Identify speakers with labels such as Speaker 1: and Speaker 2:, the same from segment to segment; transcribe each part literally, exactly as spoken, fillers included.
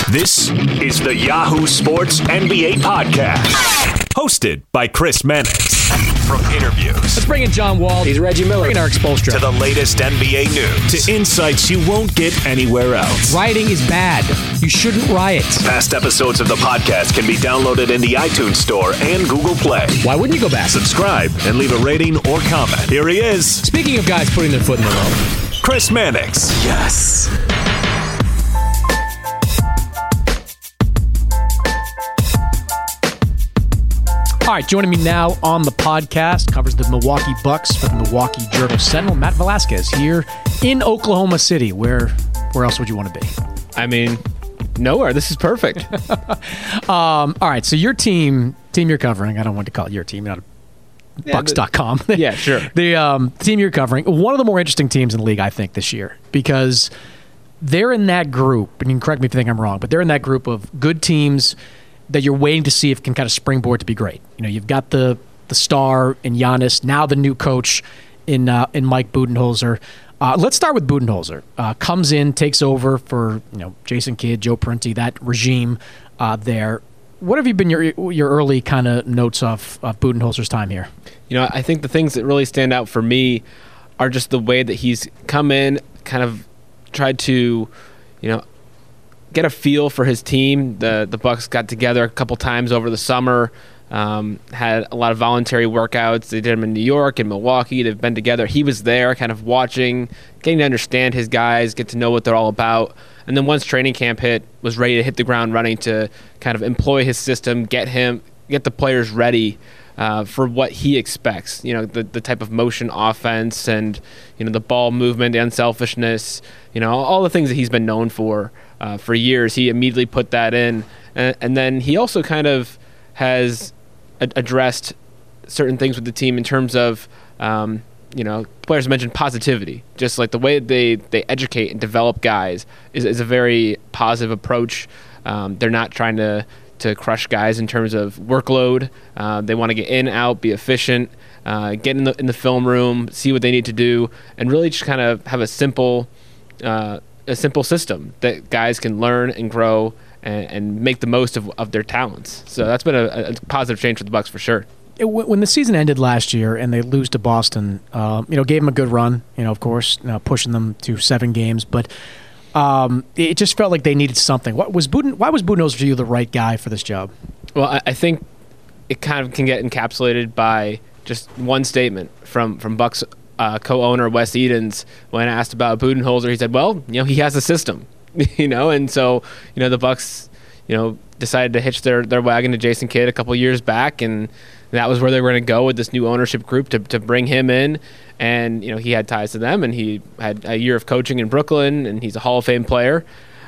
Speaker 1: This is the Yahoo Sports N B A Podcast, hosted by Chris Mannix. From interviews,
Speaker 2: let's bring in John Wall.
Speaker 3: He's Reggie Miller.
Speaker 2: Bring in Eric Spoelstra.
Speaker 1: To the latest N B A news, to insights you won't get anywhere else.
Speaker 2: Rioting is bad. You shouldn't riot.
Speaker 1: Past episodes of the podcast can be downloaded in the iTunes Store and Google Play.
Speaker 2: Why wouldn't you go back?
Speaker 1: Subscribe and leave a rating or comment. Here he is.
Speaker 2: Speaking of guys putting their foot in the road,
Speaker 1: Chris Mannix.
Speaker 3: Yes.
Speaker 2: All right, joining me now on the podcast, covers the Milwaukee Bucks for the Milwaukee Journal-Sentinel, Matt Velasquez here in Oklahoma City. Where where else would you want to be?
Speaker 3: I mean, nowhere. This is perfect.
Speaker 2: um, all right, so your team, team you're covering, I don't want to call it your team, you're not
Speaker 3: yeah,
Speaker 2: Bucks dot com.
Speaker 3: Yeah, sure.
Speaker 2: The um, team you're covering, one of the more interesting teams in the league, I think, this year, because they're in that group, and you can correct me if you think I'm wrong, but they're in that group of good teams that you're waiting to see if it can kind of springboard to be great. You know, you've got the the star in Giannis, now the new coach in uh, in Mike Budenholzer. Uh, let's start with Budenholzer. Uh, comes in, takes over for you know Jason Kidd, Joe Prunty, that regime uh, there. What have you been your your early kind of notes of, of Budenholzer's time here?
Speaker 3: You know, I think the things that really stand out for me are just the way that he's come in, kind of tried to, you know, get a feel for his team. The the Bucks got together a couple times over the summer, um, had a lot of voluntary workouts. They did them in New York and Milwaukee. They've been together. He was there kind of watching, getting to understand his guys, get to know what they're all about. And then once training camp hit, was ready to hit the ground running to kind of employ his system, get him, get the players ready uh, for what he expects. You know, the the type of motion offense and, you know, the ball movement, unselfishness, you know, all the things that he's been known for. Uh, for years, he immediately put that in, and, and then he also kind of has ad- addressed certain things with the team in terms of, um, you know, players mentioned positivity. Just like the way they, they educate and develop guys is, is a very positive approach. Um, they're not trying to, to crush guys in terms of workload. Uh, they want to get in, out, be efficient, uh, get in the in the film room, see what they need to do, and really just kind of have a simple. Uh, a simple system that guys can learn and grow and, and make the most of, of their talents. So that's been a, a positive change for the Bucks for sure.
Speaker 2: When the season ended last year and they lose to Boston, uh, you know, gave them a good run, you know, of course, you know, pushing them to seven games, but um, it just felt like they needed something. What was Buden, why was Budenholzer for you the right guy for this job?
Speaker 3: Well, I, I think it kind of can get encapsulated by just one statement from, from Bucks Uh, co-owner Wes Edens. When asked about Budenholzer, he said, well, you know, he has a system, you know, and so, you know, the Bucks, you know, decided to hitch their, their wagon to Jason Kidd a couple of years back, and that was where they were going to go with this new ownership group to, to bring him in. And, you know, he had ties to them, and he had a year of coaching in Brooklyn, and he's a Hall of Fame player.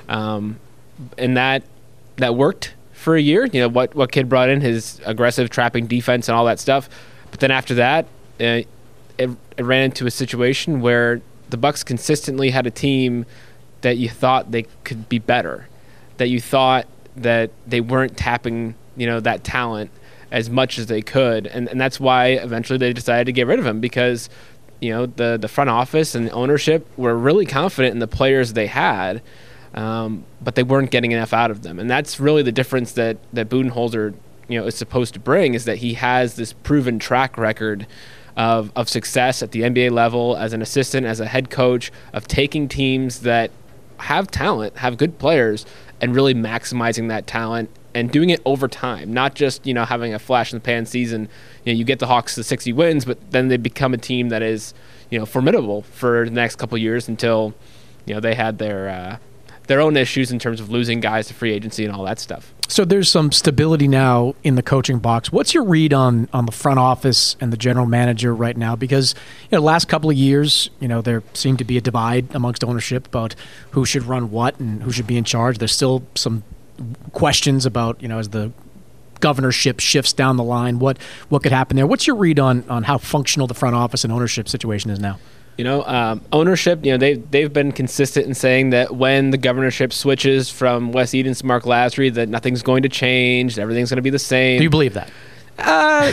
Speaker 3: Um, and that that worked for a year, you know, what, what Kidd brought in, his aggressive trapping defense and all that stuff. But then after that, uh, It, it ran into a situation where the Bucks consistently had a team that you thought they could be better, that you thought that they weren't tapping, you know, that talent as much as they could, and and that's why eventually they decided to get rid of him, because, you know, the the front office and the ownership were really confident in the players they had, um, but they weren't getting enough out of them, and that's really the difference that that Budenholzer, you know, is supposed to bring, is that he has this proven track record Of, of success at the N B A level as an assistant, as a head coach, of taking teams that have talent, have good players, and really maximizing that talent and doing it over time, not just, you know, having a flash in the pan season. You know, you get the Hawks to sixty wins, but then they become a team that is, you know, formidable for the next couple of years until, you know, they had their uh, their own issues in terms of losing guys to free agency and all that stuff.
Speaker 2: So there's some stability now in the coaching box. What's your read on on the front office and the general manager right now? Because, you know, last couple of years, you know, there seemed to be a divide amongst ownership about who should run what and who should be in charge. There's still some questions about, you know, as the governorship shifts down the line, what what could happen there. What's your read on on how functional the front office and ownership situation is now?
Speaker 3: You know, um, ownership, you know, they've, they've been consistent in saying that when the governorship switches from Wes Edens to Mark Lasry, that nothing's going to change, that everything's going to be the same.
Speaker 2: Do you believe that?
Speaker 3: Uh,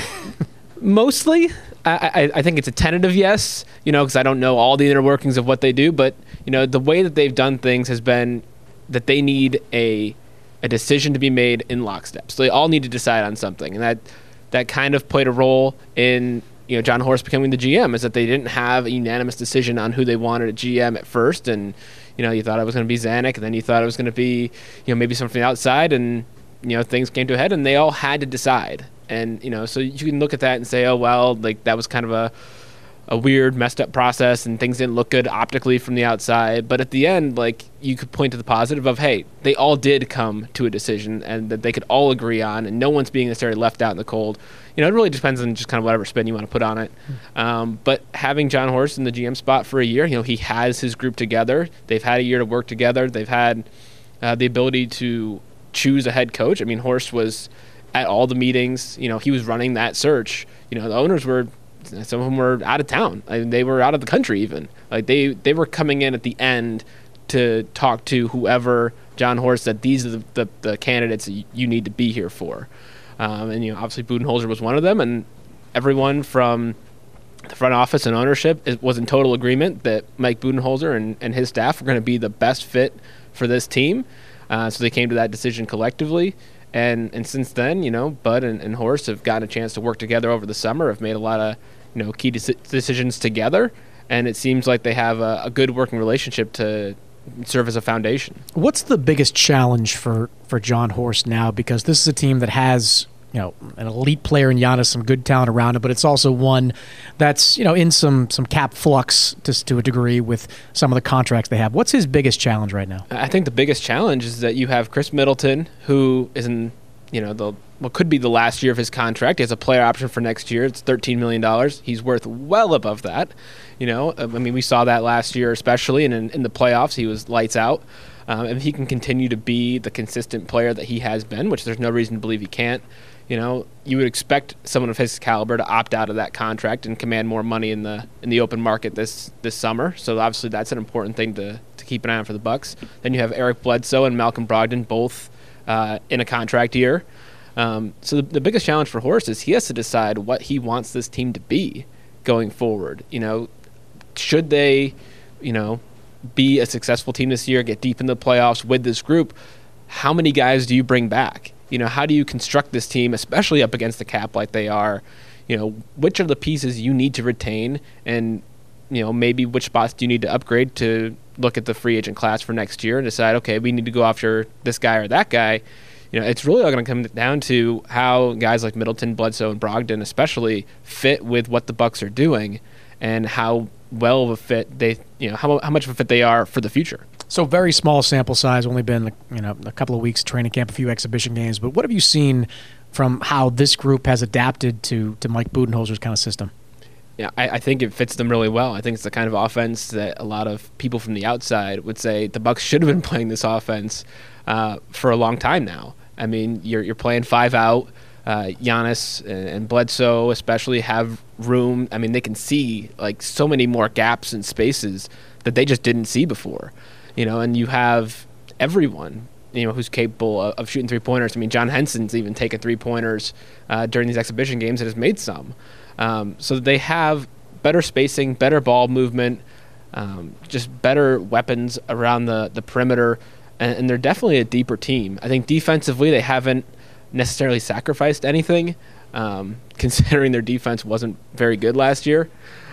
Speaker 3: mostly. I, I, I think it's a tentative yes, you know, because I don't know all the inner workings of what they do. But, you know, the way that they've done things has been that they need a a decision to be made in lockstep. So they all need to decide on something, and that that kind of played a role in you know John Horst becoming the G M, is that they didn't have a unanimous decision on who they wanted at G M at first, and you know you thought it was going to be Zanuck, and then you thought it was going to be you know maybe something outside, and you know things came to a head, and they all had to decide. And you know so you can look at that and say, oh well, like that was kind of a a weird, messed up process, and things didn't look good optically from the outside. But at the end, like you could point to the positive of, hey, they all did come to a decision, and that they could all agree on, and no one's being necessarily left out in the cold. You know, it really depends on just kind of whatever spin you want to put on it. Um, but having John Horst in the G M spot for a year, you know, he has his group together. They've had a year to work together. They've had uh, the ability to choose a head coach. I mean, Horst was at all the meetings. You know, he was running that search. You know, the owners were. Some of them were out of town. I mean, they were out of the country even. Like they, they were coming in at the end to talk to whoever John Horst said, these are the, the, the candidates that you need to be here for. Um, and, you know, obviously Budenholzer was one of them. And everyone from the front office and ownership is, was in total agreement that Mike Budenholzer and, and his staff were going to be the best fit for this team. Uh, so they came to that decision collectively. And and since then, you know, Bud and, and Horst have gotten a chance to work together over the summer, have made a lot of, you know, key de- decisions together. And it seems like they have a, a good working relationship to serve as a foundation.
Speaker 2: What's the biggest challenge for, for John Horst now? Because this is a team that has, you know, an elite player in Giannis, some good talent around it, but it's also one that's, you know, in some some cap flux to, to a degree with some of the contracts they have. What's his biggest challenge right now?
Speaker 3: I think the biggest challenge is that you have Chris Middleton, who is in, you know, the what could be the last year of his contract. He has a player option for next year. It's thirteen million dollars. He's worth well above that. You know, I mean, we saw that last year especially, and in, in the playoffs, he was lights out. Um, and he can continue to be the consistent player that he has been, which there's no reason to believe he can't. You know, you would expect someone of his caliber to opt out of that contract and command more money in the in the open market this this summer. So obviously that's an important thing to, to keep an eye on for the Bucks. Then you have Eric Bledsoe and Malcolm Brogdon both uh, in a contract year. Um, so the, the biggest challenge for Horst is he has to decide what he wants this team to be going forward. You know, should they, you know, be a successful team this year, get deep in the playoffs with this group? How many guys do you bring back? You know, how do you construct this team, especially up against the cap like they are? You know, which are the pieces you need to retain, and, you know, maybe which spots do you need to upgrade to look at the free agent class for next year and decide, okay, we need to go after this guy or that guy. You know, it's really all going to come down to how guys like Middleton, Bledsoe, and Brogdon especially fit with what the Bucks are doing, and how well of a fit they, you know, how how much of a fit they are for the future.
Speaker 2: So very small sample size, only been, you know, a couple of weeks training camp, a few exhibition games. But what have you seen from how this group has adapted to to Mike Budenholzer's kind of system?
Speaker 3: Yeah, I, I think it fits them really well. I think it's the kind of offense that a lot of people from the outside would say the Bucks should have been playing this offense uh, for a long time now. I mean, you're you're playing five out. Uh, Giannis and, and Bledsoe especially have room. I mean, they can see like so many more gaps and spaces that they just didn't see before. You know, and you have everyone, you know, who's capable of, of shooting three-pointers. I mean, John Henson's even taken three-pointers uh, during these exhibition games and has made some. Um, so they have better spacing, better ball movement, um, just better weapons around the, the perimeter, and, and they're definitely a deeper team. I think defensively they haven't necessarily sacrificed anything, um, considering their defense wasn't very good last year.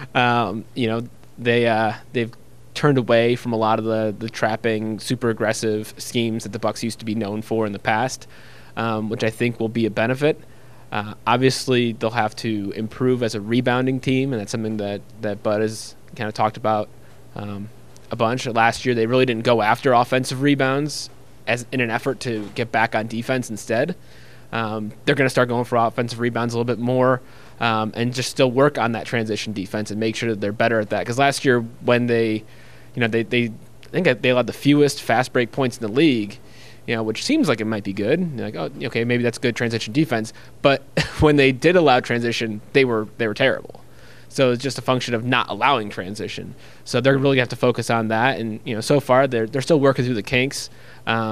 Speaker 3: Um, you know, they, uh, they've turned away from a lot of the, the trapping, super aggressive schemes that the Bucks used to be known for in the past, um, which I think will be a benefit. Uh, obviously, they'll have to improve as a rebounding team, and that's something that, that Bud has kind of talked about um, a bunch. Last year, they really didn't go after offensive rebounds as in an effort to get back on defense instead. Um, they're going to start going for offensive rebounds a little bit more, um, and just still work on that transition defense and make sure that they're better at that. Because last year, when they You know, they, they I think they allowed the fewest fast break points in the league, you know, which seems like it might be good. You're like, oh, okay, maybe that's good transition defense. But when they did allow transition, they were they were terrible. So it's just a function of not allowing transition. So they're really going to have to focus on that. And, you know, so far they're they're still working through the kinks. Um,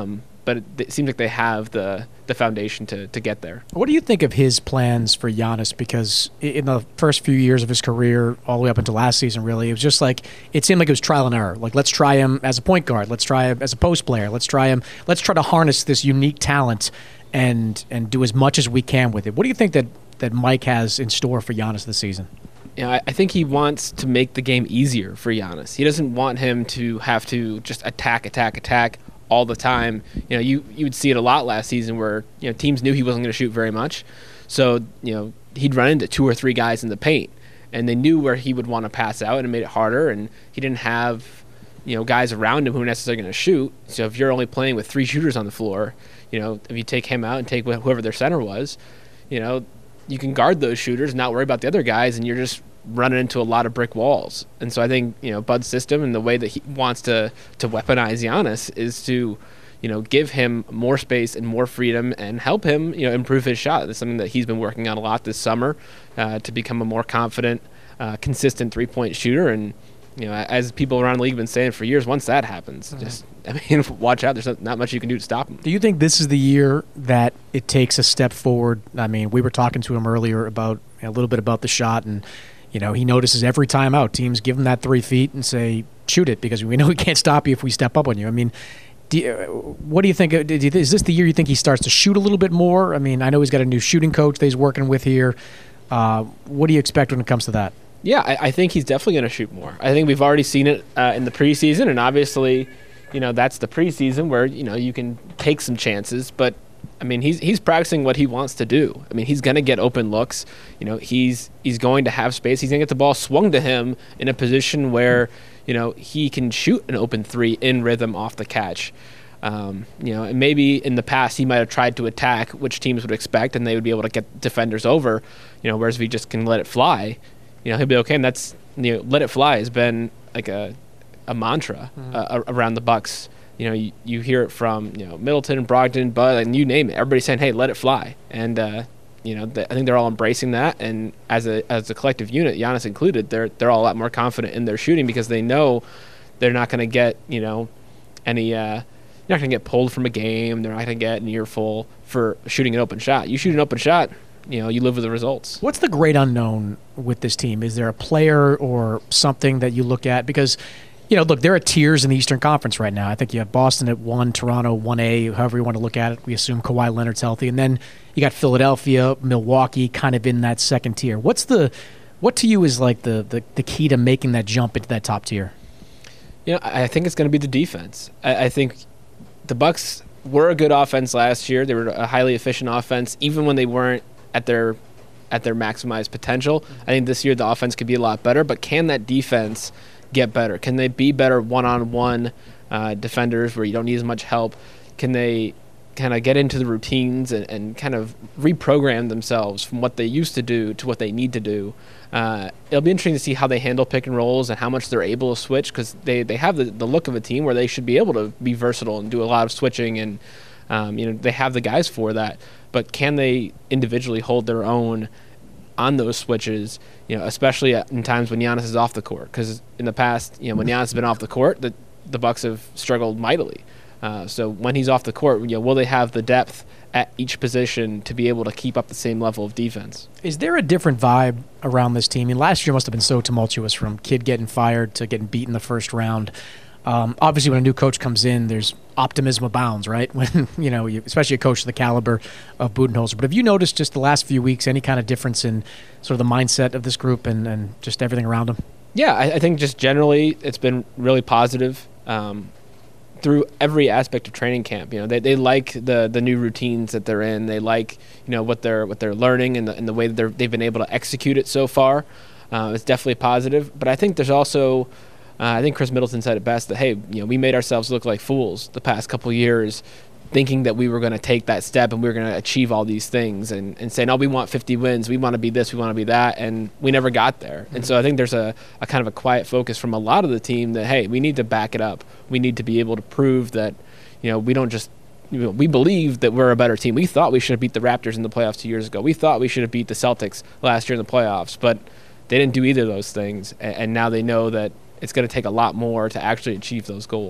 Speaker 3: but it, it seems like they have the the foundation to to get there.
Speaker 2: What do you think of his plans for Giannis? Because in the first few years of his career, all the way up until last season, really, it was just like it seemed like it was trial and error. Like, let's try him as a point guard, let's try him as a post player, let's try him, let's try to harness this unique talent and and do as much as we can with it. What do you think that that Mike has in store for Giannis this season?
Speaker 3: Yeah, I, I think he wants to make the game easier for Giannis. He doesn't want him to have to just attack, attack, attack all the time. You know, you you would see it a lot last season where, you know, teams knew he wasn't going to shoot very much. So, you know, he'd run into two or three guys in the paint, and they knew where he would want to pass out, and it made it harder, and he didn't have, you know, guys around him who were necessarily going to shoot. So if you're only playing with three shooters on the floor, you know, if you take him out and take whoever their center was, you know, you can guard those shooters and not worry about the other guys, and you're just running into a lot of brick walls. And so I think, you know, Bud's system and the way that he wants to to weaponize Giannis is to, you know, give him more space and more freedom and help him, you know, improve his shot. That's something that he's been working on a lot this summer, uh, to become a more confident, uh, consistent three-point shooter. And, you know, as people around the league have been saying for years, once that happens, mm-hmm. just, I mean, watch out. There's not, not much you can do to stop him.
Speaker 2: Do you think this is the year that it takes a step forward? I mean, we were talking to him earlier about, you know, a little bit about the shot, and you know, he notices every time out, teams give him that three feet and say, shoot it, because we know we can't stop you if we step up on you. I mean, do you, what do you think? Do you, is this the year you think he starts to shoot a little bit more? I mean, I know he's got a new shooting coach that he's working with here. Uh, what do you expect when it comes to that?
Speaker 3: Yeah, I, I think he's definitely going to shoot more. I think we've already seen it uh, in the preseason, and obviously, you know, that's the preseason where, you know, you can take some chances, but I mean, he's he's practicing what he wants to do. I mean, he's going to get open looks. You know, he's he's going to have space. He's going to get the ball swung to him in a position where, you know, he can shoot an open three in rhythm off the catch. Um, you know, and maybe in the past he might have tried to attack, which teams would expect, and they would be able to get defenders over. You know, whereas if he just can let it fly, you know, he'll be okay. And that's, you know, let it fly has been like a a mantra mm-hmm. uh, around the Bucks. You know, you, you hear it from, you know, Middleton, Brogdon, Bud, and you name it. Everybody's saying, hey, let it fly. And, uh, you know, th- I think they're all embracing that. And as a as a collective unit, Giannis included, they're they're all a lot more confident in their shooting because they know they're not going to get, you know, any uh, – you're not going to get pulled from a game. They're not going to get an earful for shooting an open shot. You shoot an open shot, you know, you live with the results.
Speaker 2: What's the great unknown with this team? Is there a player or something that you look at? Because – you know, look, there are tiers in the Eastern Conference right now. I think you have Boston at one, Toronto one A, however you want to look at it. We assume Kawhi Leonard's healthy. And then you got Philadelphia, Milwaukee kind of in that second tier. What's the, what to you is like the, the, the key to making that jump into that top tier?
Speaker 3: You know, I think it's going to be the defense. I, I think the Bucks were a good offense last year. They were a highly efficient offense, even when they weren't at their at their maximized potential. I think this year the offense could be a lot better, but can that defense get better? Can they be better one-on-one uh, defenders where you don't need as much help? Can they kind of get into the routines and, and kind of reprogram themselves from what they used to do to what they need to do? Uh, it'll be interesting to see how they handle pick and rolls and how much they're able to switch, because they, they have the, the look of a team where they should be able to be versatile and do a lot of switching, and um, you know, they have the guys for that. But can they individually hold their own on those switches, you know, especially in times when Giannis is off the court? Because in the past, you know, when Giannis has been off the court, the the Bucks have struggled mightily. Uh, so when he's off the court, you know, will they have the depth at each position to be able to keep up the same level of defense?
Speaker 2: Is there a different vibe around this team? I mean, last year must have been so tumultuous, from Kidd getting fired to getting beat in the first round. Um, obviously, when a new coach comes in, there's optimism abounds, right? When, you know, you, especially a coach of the caliber of Budenholzer. But have you noticed just the last few weeks any kind of difference in sort of the mindset of this group and, and just everything around them?
Speaker 3: Yeah, I, I think just generally it's been really positive um, through every aspect of training camp. You know, they they like the the new routines that they're in. They like, you know, what they're what they're learning and the, and the way that they're, they've been able to execute it so far. Uh, it's definitely positive. But I think there's also Uh, I think Chris Middleton said it best that, hey, you know, we made ourselves look like fools the past couple years, thinking that we were going to take that step and we were going to achieve all these things, and, and saying, oh, we want fifty wins, we want to be this, we want to be that, and we never got there. Mm-hmm. And so I think there's a, a kind of a quiet focus from a lot of the team that, hey, we need to back it up. We need to be able to prove that, you know, we don't just, you know, we believe that we're a better team. We thought we should have beat the Raptors in the playoffs two years ago. We thought we should have beat the Celtics last year in the playoffs, but they didn't do either of those things, and, and now they know that it's going to take a lot more to actually achieve those goals.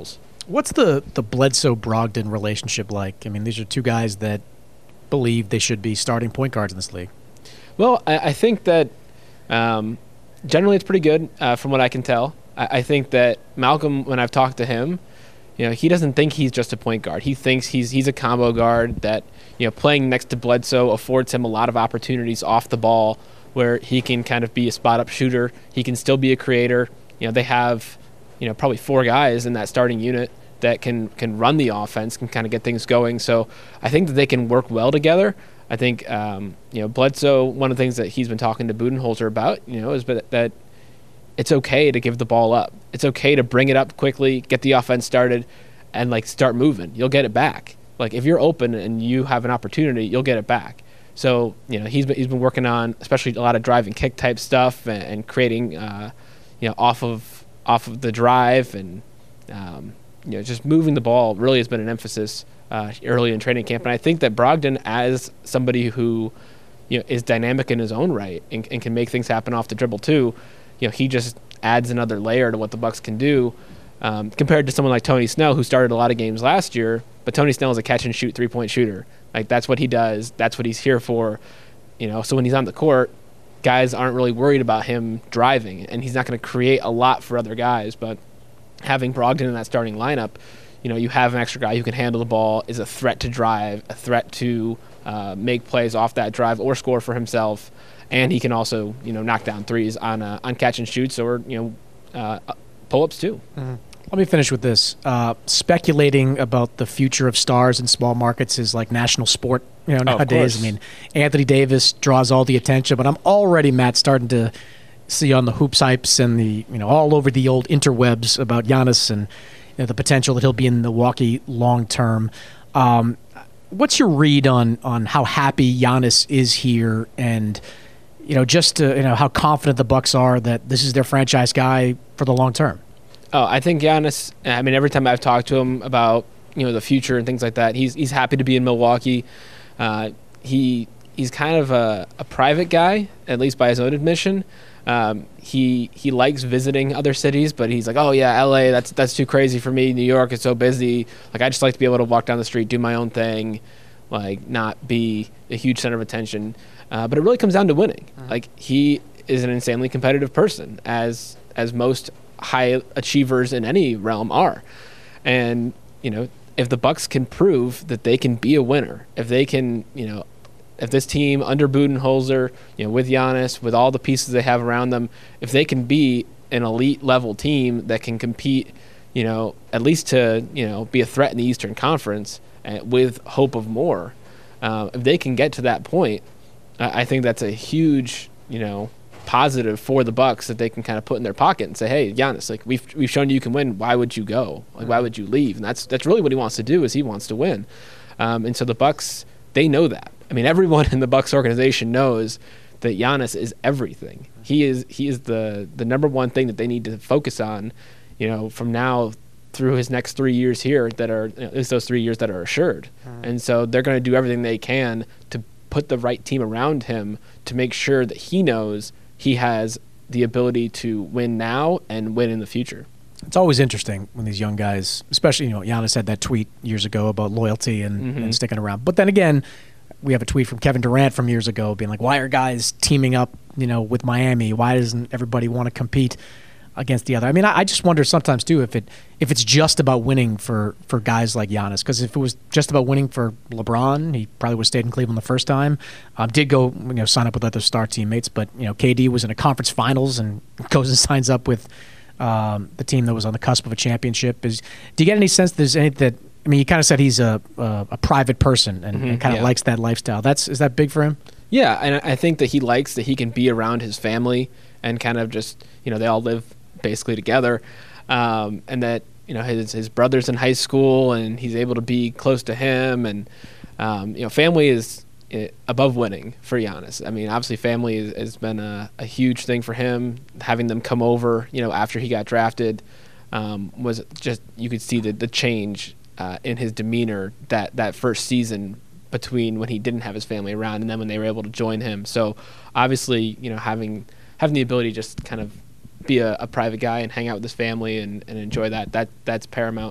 Speaker 2: What's the, the Bledsoe-Brogdon relationship like? I mean, these are two guys that believe they should be starting point guards in this league.
Speaker 3: Well, I, I think that um, generally it's pretty good uh, from what I can tell. I, I think that Malcolm, when I've talked to him, you know, he doesn't think he's just a point guard. He thinks he's he's a combo guard that, you know, playing next to Bledsoe affords him a lot of opportunities off the ball where he can kind of be a spot-up shooter. He can still be a creator. You know, they have, you know, probably four guys in that starting unit that can can run the offense, can kind of get things going. So I think that they can work well together. I think, um, you know, Bledsoe, one of the things that he's been talking to Budenholzer about, you know, is that it's okay to give the ball up. It's okay to bring it up quickly, get the offense started, and, like, start moving. You'll get it back. Like, if you're open and you have an opportunity, you'll get it back. So, you know, he's been, he's been working on especially a lot of drive and kick type stuff and, and creating, uh, you know, off of off of the drive and, um, you know, just moving the ball really has been an emphasis uh, early in training camp. And I think that Brogdon, as somebody who, you know, is dynamic in his own right and, and can make things happen off the dribble too, you know, he just adds another layer to what the Bucks can do um, compared to someone like Tony Snell, who started a lot of games last year. But Tony Snell is a catch and shoot three point shooter. Like, that's what he does. That's what he's here for. You know, so when he's on the court, guys aren't really worried about him driving, and he's not going to create a lot for other guys. But having Brogdon in that starting lineup, you know, you have an extra guy who can handle the ball, is a threat to drive, a threat to uh, make plays off that drive or score for himself. And he can also, you know, knock down threes on uh, on catch and shoots or, you know, uh, pull-ups too.
Speaker 2: Mm-hmm. Let me finish with this. Uh, speculating about the future of stars in small markets is like national sport, you know, nowadays.
Speaker 3: Oh,
Speaker 2: I mean, Anthony Davis draws all the attention, but I'm already, Matt, starting to see on the Hoops Hypes and the, you know, all over the old interwebs about Giannis and, you know, the potential that he'll be in Milwaukee long term. Um, what's your read on on how happy Giannis is here and, you know, just to, you know, how confident the Bucks are that this is their franchise guy for the long term?
Speaker 3: Oh, I think Giannis, I mean, every time I've talked to him about, you know, the future and things like that, he's he's happy to be in Milwaukee. Uh, he he's kind of a, a private guy, at least by his own admission. Um, he he likes visiting other cities, but he's like, oh yeah, L A, that's that's too crazy for me. New York is so busy. Like, I just like to be able to walk down the street, do my own thing, like not be a huge center of attention. Uh, but it really comes down to winning. Mm-hmm. Like, he is an insanely competitive person, as as most high achievers in any realm are. And, you know, if the Bucks can prove that they can be a winner, if they can, you know, if this team under Budenholzer, you know, with Giannis, with all the pieces they have around them, if they can be an elite level team that can compete, you know, at least to, you know, be a threat in the Eastern Conference uh, with hope of more, uh, if they can get to that point, I think that's a huge, you know, positive for the Bucks that they can kind of put in their pocket and say, hey, Giannis, like, we've we've shown you can win. Why would you go? Like, why would you leave? And that's that's really what he wants to do, is he wants to win. Um, and so the Bucks, they know that. I mean, everyone in the Bucks organization knows that Giannis is everything. He is he is the the number one thing that they need to focus on, you know, from now through his next three years here that are, you know, at least those three years that are assured. Mm. And so they're going to do everything they can to put the right team around him to make sure that he knows he has the ability to win now and win in the future.
Speaker 2: It's always interesting when these young guys, especially, you know, Giannis had that tweet years ago about loyalty and, mm-hmm. and sticking around. But then again, we have a tweet from Kevin Durant from years ago being like, why are guys teaming up, you know, with Miami? Why doesn't everybody want to compete against the other? I mean, I, I just wonder sometimes too if it if it's just about winning for, for guys like Giannis. Because if it was just about winning for LeBron, he probably would have stayed in Cleveland the first time. Um, did go, you know, sign up with other star teammates, but, you know, K D was in a conference finals and goes and signs up with um, the team that was on the cusp of a championship. Is do you get any sense there's any that? I mean, you kind of said he's a a, a private person and, mm-hmm, and kind of yeah. likes that lifestyle. That's is that big for him?
Speaker 3: Yeah, and I think that he likes that he can be around his family and kind of just, you know, they all live basically together, um, and that, you know, his his brother's in high school and he's able to be close to him, and um, you know, family is above winning for Giannis. I mean, obviously family is, has been a, a huge thing for him. Having them come over, you know, after he got drafted, um, was just, you could see the the change uh, in his demeanor that that first season between when he didn't have his family around and then when they were able to join him. So obviously, you know, having having the ability to just kind of be a, a private guy and hang out with his family and, and enjoy that, that that's paramount.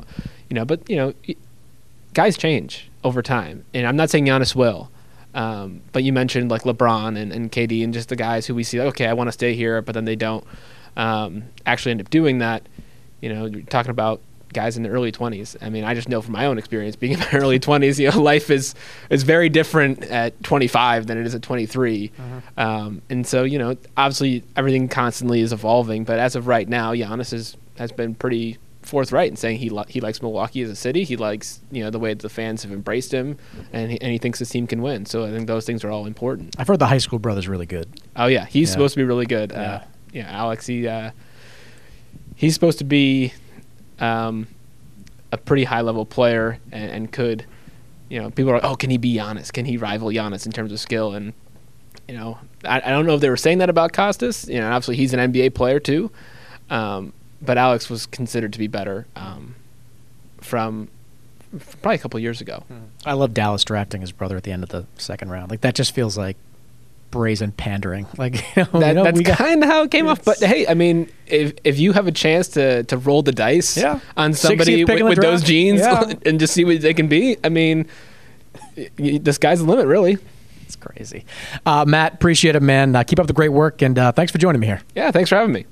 Speaker 3: you know, but you know, guys change over time, and I'm not saying Giannis will. Um, but you mentioned like LeBron and, and K D and just the guys who we see like, okay, I want to stay here, but then they don't um, actually end up doing that. You know, you're talking about guys in the early twenties. I mean, I just know from my own experience being in my early twenties, you know, life is is very different at twenty-five than it is at twenty-three. Uh-huh. Um, and so, you know, obviously everything constantly is evolving, but as of right now, Giannis is, has been pretty forthright in saying he li- he likes Milwaukee as a city. He likes, you know, the way the fans have embraced him, and he, and he thinks his team can win. So I think those things are all important.
Speaker 2: I've heard the high school brother's really good.
Speaker 3: Oh yeah, he's
Speaker 2: yeah.
Speaker 3: supposed to be really good.
Speaker 2: Yeah,
Speaker 3: uh, yeah Alex, he uh, he's supposed to be um, a pretty high level player, and, and could, you know, people are like, oh, can he be Giannis? Can he rival Giannis in terms of skill? And you know, I, I don't know if they were saying that about Costas. You know, obviously he's an N B A player too. Um, But Alex was considered to be better um, from, from probably a couple of years ago.
Speaker 2: I love Dallas drafting his brother at the end of the second round. Like that just feels like brazen pandering. Like you know,
Speaker 3: that,
Speaker 2: you know,
Speaker 3: that's kind of how it came
Speaker 2: It's,
Speaker 3: off. But hey, I mean, if if you have a chance to, to roll the dice
Speaker 2: yeah.
Speaker 3: on somebody with, with those genes
Speaker 2: yeah.
Speaker 3: and just see what they can be, I mean, y- the sky's the limit, really.
Speaker 2: It's crazy. Uh, Matt, appreciate it, man. Uh, keep up the great work, and uh, thanks for joining me here.
Speaker 3: Yeah, thanks for having me.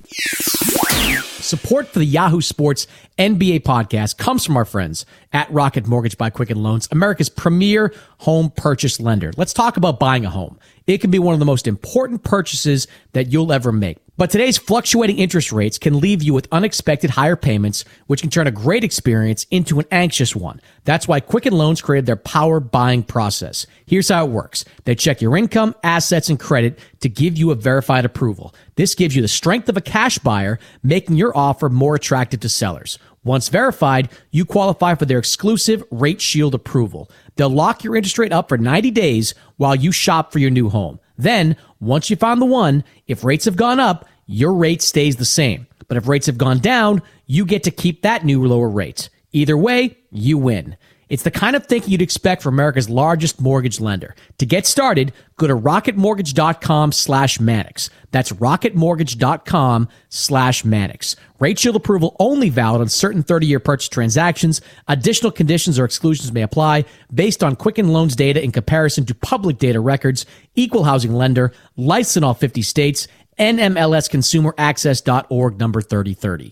Speaker 2: Support for the Yahoo Sports N B A podcast comes from our friends at Rocket Mortgage by Quicken Loans, America's premier home purchase lender. Let's talk about buying a home. It can be one of the most important purchases that you'll ever make. But today's fluctuating interest rates can leave you with unexpected higher payments, which can turn a great experience into an anxious one. That's why Quicken Loans created their power buying process. Here's how it works. They check your income, assets, and credit to give you a verified approval. This gives you the strength of a cash buyer, making your offer more attractive to sellers. Once verified, you qualify for their exclusive Rate Shield approval. They'll lock your interest rate up for ninety days while you shop for your new home. Then, once you found the one, if rates have gone up, your rate stays the same. But if rates have gone down, you get to keep that new lower rate. Either way, you win. It's the kind of thinking you'd expect from America's largest mortgage lender. To get started, go to rocketmortgage.com slash Mannix. That's rocketmortgage.com slash Mannix. Rate Shield approval only valid on certain thirty-year purchase transactions. Additional conditions or exclusions may apply based on Quicken Loans data in comparison to public data records. Equal housing lender. Licensed in all fifty states. N M L S consumer access dot org number thirty thirty.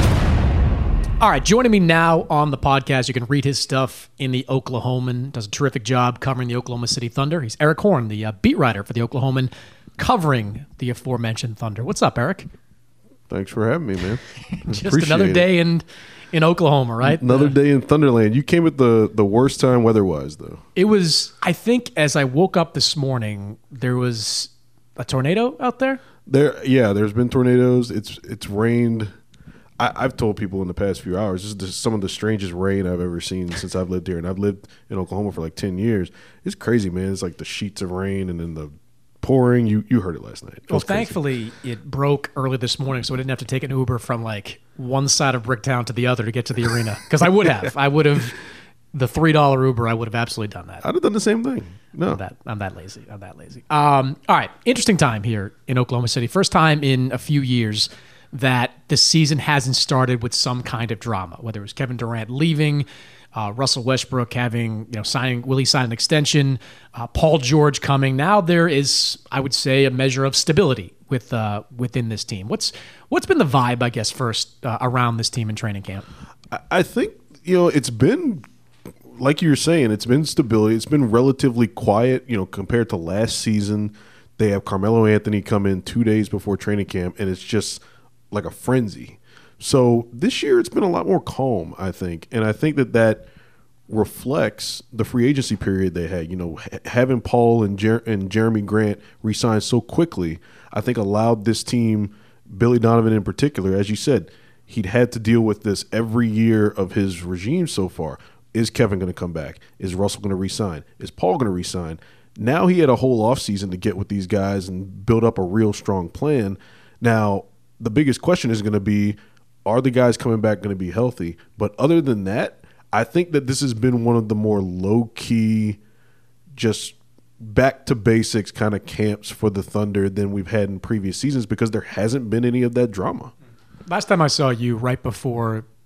Speaker 2: All right, joining me now on the podcast, you can read his stuff in the Oklahoman. Does a terrific job covering the Oklahoma City Thunder. He's Eric Horn, the uh, beat writer for the Oklahoman, covering the aforementioned Thunder. What's up, Eric?
Speaker 4: Thanks for having me, man.
Speaker 2: Just
Speaker 4: Appreciate
Speaker 2: another day
Speaker 4: it.
Speaker 2: in in Oklahoma, right?
Speaker 4: Another
Speaker 2: Uh,
Speaker 4: day in Thunderland. You came at the, the worst time weather-wise, though.
Speaker 2: It was, I think, as I woke up this morning, there was a tornado out there.
Speaker 4: There, yeah, there's been tornadoes. It's it's rained. I, I've told people in the past few hours, this is the, some of the strangest rain I've ever seen since I've lived here. And I've lived in Oklahoma for like ten years. It's crazy, man. It's like the sheets of rain and then the pouring. You you heard it last night. It
Speaker 2: Well,
Speaker 4: was crazy.
Speaker 2: thankfully, it broke early this morning, so I didn't have to take an Uber from like one side of Bricktown to the other to get to the arena. Because I would have. I would have, the three dollar Uber, I would have absolutely done that.
Speaker 4: I'd have done the same thing. No.
Speaker 2: I'm that, I'm that lazy. I'm that lazy. Um, all right. Interesting time here in Oklahoma City. First time in a few years that the season hasn't started with some kind of drama, whether it was Kevin Durant leaving, uh, Russell Westbrook having, you know, signing, will he sign an extension, uh, Paul George coming. Now there is, I would say, a measure of stability with uh, within this team. What's What's been the vibe, I guess, first uh, around this team in training camp?
Speaker 4: I, I think, you know, it's been, like you were saying, it's been stability. It's been relatively quiet, you know, compared to last season. They have Carmelo Anthony come in two days before training camp, and it's just like a frenzy. So this year it's been a lot more calm, I think. And I think that that reflects the free agency period they had. You know, ha- having Paul and, Jer- and Jeremy Grant re-sign so quickly, I think allowed this team, Billy Donovan in particular, as you said, he'd had to deal with this every year of his regime so far. Is Kevin going to come back? Is Russell going to re-sign? Is Paul going to re-sign? Now he had a whole offseason to get with these guys and build up a real strong plan. Now, the biggest question is going to be, are the guys coming back going to be healthy? But other than that, I think that this has been one of the more low-key, just back-to-basics kind of camps for the Thunder than we've had in previous seasons because there hasn't been any of that drama.
Speaker 2: Last time I saw you, right before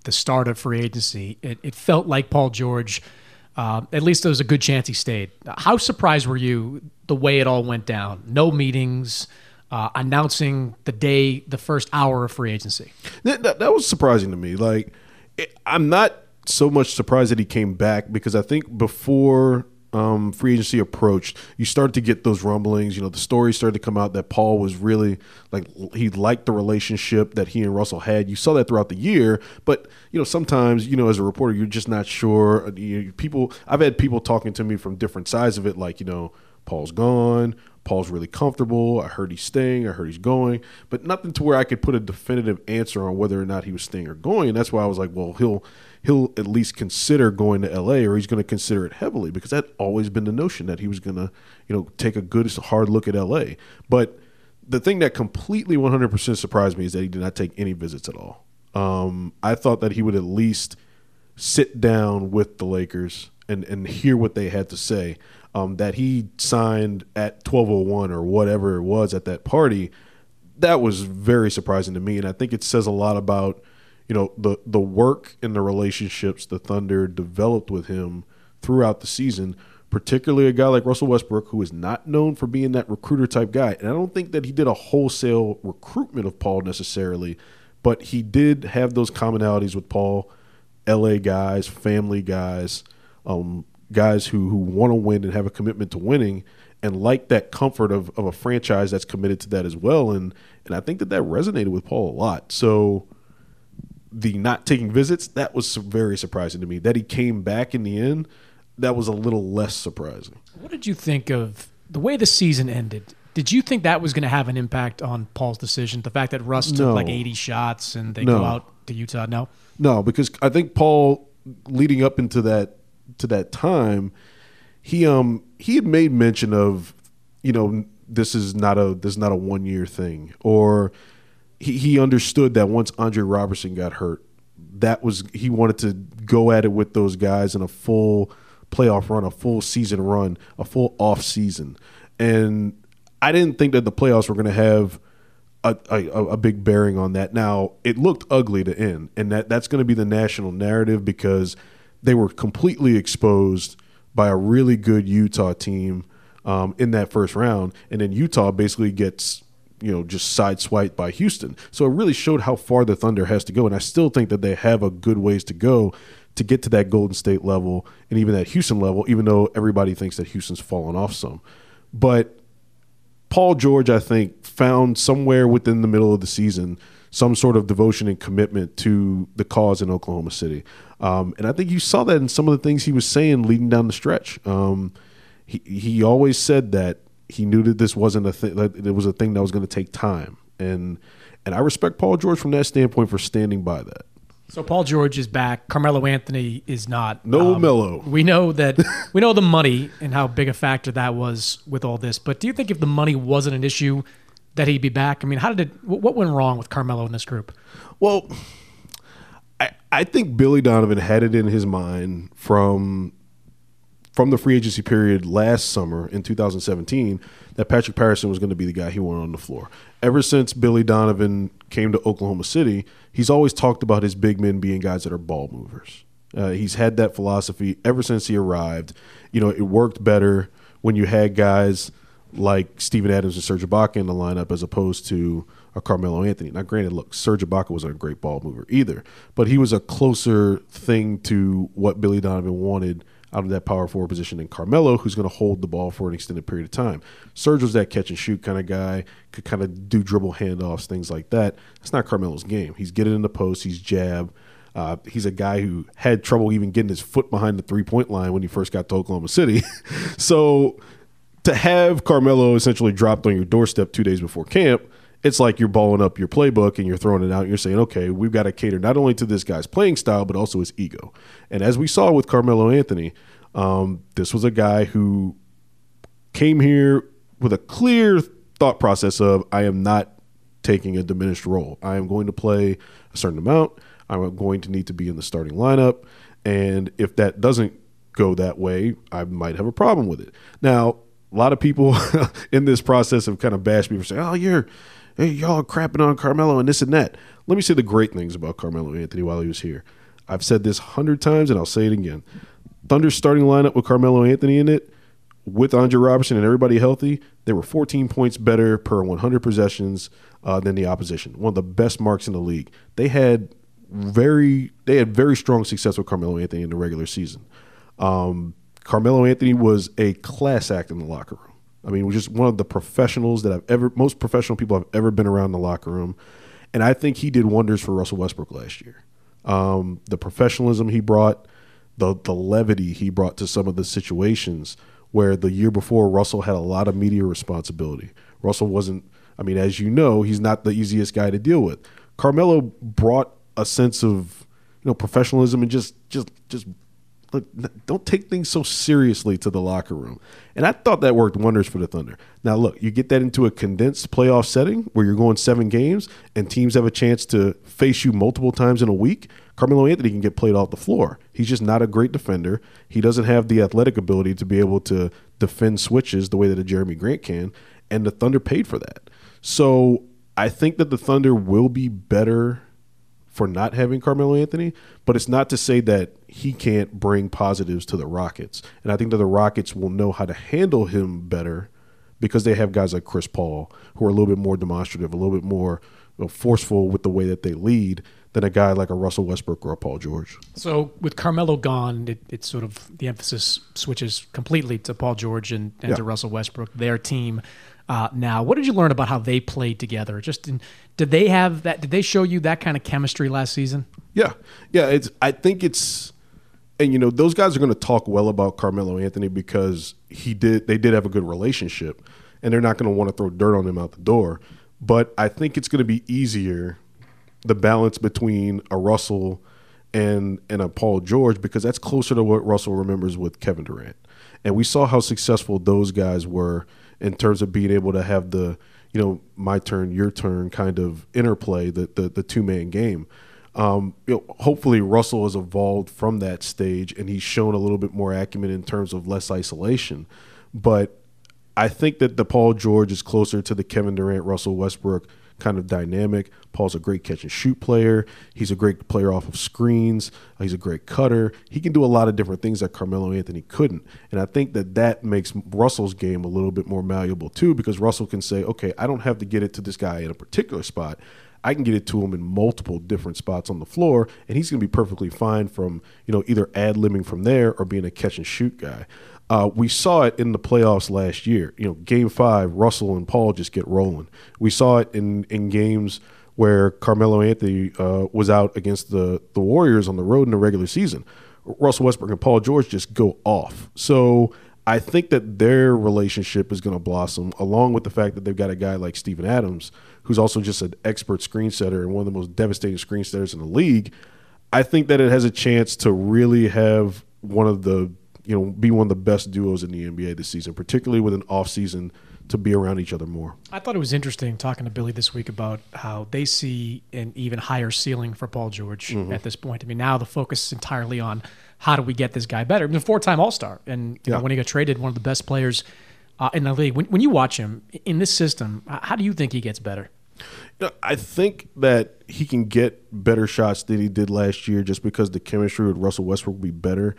Speaker 2: the start of free agency, it, it felt like Paul George, uh, at least there was a good chance he stayed. How surprised were you the way it all went down? No meetings, uh, announcing the day, the first hour of free agency.
Speaker 4: That, that, that was surprising to me. Like, it, I'm not so much surprised that he came back, because I think before um, free agency approached, you started to get those rumblings. You know, the stories started to come out that Paul was really like, he liked the relationship that he and Russell had. You saw that throughout the year, but you know, sometimes, you know, as a reporter, you're just not sure. You know, people, I've had people talking to me from different sides of it, like, you know, Paul's gone. Paul's really comfortable. I heard he's staying. I heard he's going, but nothing to where I could put a definitive answer on whether or not he was staying or going. And that's why I was like, well, he'll he'll at least consider going to L A, or he's going to consider it heavily, because that always been the notion that he was going to, you know, take a good hard look at L A. But the thing that completely one hundred percent surprised me is that he did not take any visits at all. Um, I thought that he would at least sit down with the Lakers and and hear what they had to say. Um, that he signed at twelve oh one or whatever it was at that party, that was very surprising to me. And I think it says a lot about, you know, the, the work and the relationships the Thunder developed with him throughout the season, particularly a guy like Russell Westbrook, who is not known for being that recruiter type guy. And I don't think that he did a wholesale recruitment of Paul necessarily, but he did have those commonalities with Paul, L A guys, family guys, um, guys who who want to win and have a commitment to winning, and like that comfort of, of a franchise that's committed to that as well. And and I think that that resonated with Paul a lot. So the not taking visits, that was very surprising to me. That he came back in the end, that was a little less surprising.
Speaker 2: What did you think of the way the season ended? Did you think that was going to have an impact on Paul's decision? The fact that Russ took
Speaker 4: No.
Speaker 2: like eighty shots and they
Speaker 4: No.
Speaker 2: go out to Utah? No?
Speaker 4: No, because I think Paul, leading up into that to that time, he um he had made mention of, you know, this is not a this is not a one year thing, or he he understood that once Andre Robertson got hurt, that was he wanted to go at it with those guys in a full playoff run, a full season run, a full off season. And I didn't think that the playoffs were going to have a, a, a big bearing on that. Now, it looked ugly to end, and that, that's going to be the national narrative, because they were completely exposed by a really good Utah team um, in that first round, and then Utah basically gets, you know, just sideswiped by Houston. So it really showed how far the Thunder has to go, and I still think that they have a good ways to go to get to that Golden State level and even that Houston level, even though everybody thinks that Houston's fallen off some. But Paul George, I think, found somewhere within the middle of the season some sort of devotion and commitment to the cause in Oklahoma City. Um, and I think you saw that in some of the things he was saying leading down the stretch. Um, he he always said that he knew that this wasn't a thing, that it was a thing that was going to take time. And and I respect Paul George from that standpoint for standing by that.
Speaker 2: So Paul George is back. Carmelo Anthony is not.
Speaker 4: No
Speaker 2: um,
Speaker 4: Melo.
Speaker 2: We know that we know the money and how big a factor that was with all this. But do you think if the money wasn't an issue, that he'd be back? I mean, how did it? What went wrong with Carmelo in this group?
Speaker 4: Well, I I think Billy Donovan had it in his mind from from the free agency period last summer in two thousand seventeen that Patrick Patterson was going to be the guy he wanted on the floor. Ever since Billy Donovan came to Oklahoma City, he's always talked about his big men being guys that are ball movers. Uh, he's had that philosophy ever since he arrived. You know, it worked better when you had guys like Steven Adams and Serge Ibaka in the lineup as opposed to a Carmelo Anthony. Now, granted, look, Serge Ibaka wasn't a great ball mover either, but he was a closer thing to what Billy Donovan wanted out of that power forward position than Carmelo, who's going to hold the ball for an extended period of time. Serge was that catch and shoot kind of guy, could kind of do dribble handoffs, things like that. That's not Carmelo's game. He's getting in the post, he's jab. Uh, he's a guy who had trouble even getting his foot behind the three-point line when he first got to Oklahoma City. So to have Carmelo essentially dropped on your doorstep two days before camp, it's like you're balling up your playbook and you're throwing it out and you're saying, okay, we've got to cater not only to this guy's playing style, but also his ego. And as we saw with Carmelo Anthony, um, this was a guy who came here with a clear thought process of, I am not taking a diminished role. I am going to play a certain amount. I'm going to need to be in the starting lineup. And if that doesn't go that way, I might have a problem with it. Now, a lot of people in this process have kind of bashed me for saying, oh, you're, hey, y'all are crapping on Carmelo and this and that. Let me say the great things about Carmelo Anthony while he was here. I've said this a hundred times, and I'll say it again. Thunder's starting lineup with Carmelo Anthony in it, with Andre Robertson and everybody healthy, they were fourteen points better per one hundred possessions uh, than the opposition. One of the best marks in the league. They had very they had very strong success with Carmelo Anthony in the regular season. Um, Carmelo Anthony was a class act in the locker room. I mean, was just one of the professionals that I've ever, most professional people I've ever been around in the locker room. And I think he did wonders for Russell Westbrook last year. Um, the professionalism he brought, the the levity he brought to some of the situations where the year before Russell had a lot of media responsibility. Russell wasn't, I mean, as you know, he's not the easiest guy to deal with. Carmelo brought a sense of, you know, professionalism and just, just, just look, don't take things so seriously to the locker room. And I thought that worked wonders for the Thunder. Now, look, you get that into a condensed playoff setting where you're going seven games and teams have a chance to face you multiple times in a week. Carmelo Anthony can get played off the floor. He's just not a great defender. He doesn't have the athletic ability to be able to defend switches the way that a Jeremy Grant can, and the Thunder paid for that. So I think that the Thunder will be better for not having Carmelo Anthony, but it's not to say that he can't bring positives to the Rockets. And I think that the Rockets will know how to handle him better because they have guys like Chris Paul who are a little bit more demonstrative, a little bit more, you know, forceful with the way that they lead than a guy like a Russell Westbrook or a Paul George.
Speaker 2: So with Carmelo gone, it, it's sort of the emphasis switches completely to Paul George and, and
Speaker 4: yeah.
Speaker 2: to Russell Westbrook, their team. Uh, now, what did you learn about how they played together? Just in, did they have that? Did they show you that kind of chemistry last season?
Speaker 4: Yeah, yeah. It's. I think it's, and you know, those guys are going to talk well about Carmelo Anthony because he did. They did have a good relationship, and they're not going to want to throw dirt on him out the door. But I think it's going to be easier, the balance between a Russell and and a Paul George, because that's closer to what Russell remembers with Kevin Durant, and we saw how successful those guys were in terms of being able to have the, you know, my turn, your turn kind of interplay, the the, the two-man game. Um, you know, hopefully Russell has evolved from that stage and he's shown a little bit more acumen in terms of less isolation. But I think that the Paul George is closer to the Kevin Durant, Russell Westbrook kind of dynamic. Paul's a great catch and shoot player. He's a great player off of screens. He's a great cutter. He can do a lot of different things that Carmelo Anthony couldn't. And I think that that makes Russell's game a little bit more malleable too, because Russell can say, okay, I don't have to get it to this guy in a particular spot. I can get it to him in multiple different spots on the floor, and he's going to be perfectly fine from, you know, either ad-libbing from there or being a catch and shoot guy. Uh, we saw it in the playoffs last year. You know, game five, Russell and Paul just get rolling. We saw it in, in games where Carmelo Anthony uh, was out against the, the Warriors on the road in the regular season. Russell Westbrook and Paul George just go off. So I think that their relationship is going to blossom, along with the fact that they've got a guy like Steven Adams, who's also just an expert screen setter and one of the most devastating screen setters in the league. I think that it has a chance to really have one of the you know, be one of the best duos in the N B A this season, particularly with an off season to be around each other more.
Speaker 2: I thought it was interesting talking to Billy this week about how they see an even higher ceiling for Paul George mm-hmm. at this point. I mean, now the focus is entirely on how do we get this guy better. He's a four-time All-Star, and you
Speaker 4: yeah.
Speaker 2: know, when he got traded, one of the best players uh, in the league. When, when you watch him in this system, how do you think he gets better?
Speaker 4: You know, I think that he can get better shots than he did last year just because the chemistry with Russell Westbrook will be better.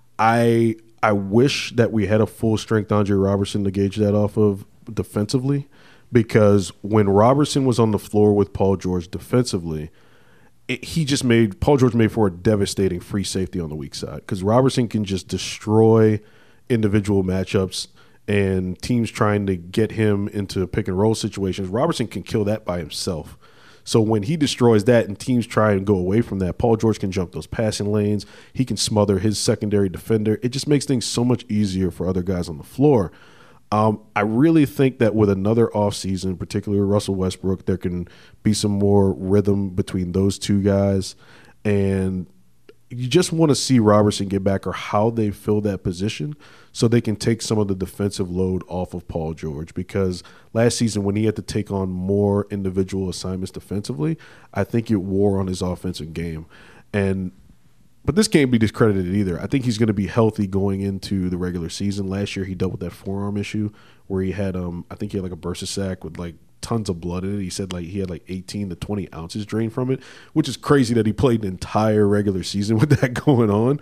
Speaker 4: I I wish that we had a full strength Andre Robertson to gauge that off of defensively, because when Robertson was on the floor with Paul George defensively, it, he just made Paul George made for a devastating free safety on the weak side, because Robertson can just destroy individual matchups and teams trying to get him into pick and roll situations. Robertson can kill that by himself. So when he destroys that and teams try and go away from that, Paul George can jump those passing lanes. He can smother his secondary defender. It just makes things so much easier for other guys on the floor. Um, I really think that with another offseason, particularly Russell Westbrook, there can be some more rhythm between those two guys. And you just want to see Robertson get back, or how they fill that position, so they can take some of the defensive load off of Paul George. Because last season, when he had to take on more individual assignments defensively, I think it wore on his offensive game. And but this can't be discredited either. I think he's going to be healthy going into the regular season. Last year he dealt with that forearm issue where he had, um, I think he had like a bursa sac with like tons of blood in it. He said like he had like eighteen to twenty ounces drained from it, which is crazy that he played an entire regular season with that going on.